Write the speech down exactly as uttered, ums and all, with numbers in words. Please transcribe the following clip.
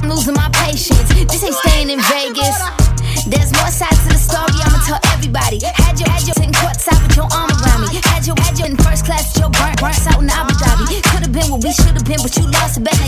I'm losing my patience. This ain't staying in Vegas. There's more sides to the story, I'ma tell everybody. Had your, had your sitting courtside with your arm around me. Had your, had your in first class, your burnt, burnt out in Abu Dhabi. Could've been what we should've been, but you lost it, baby.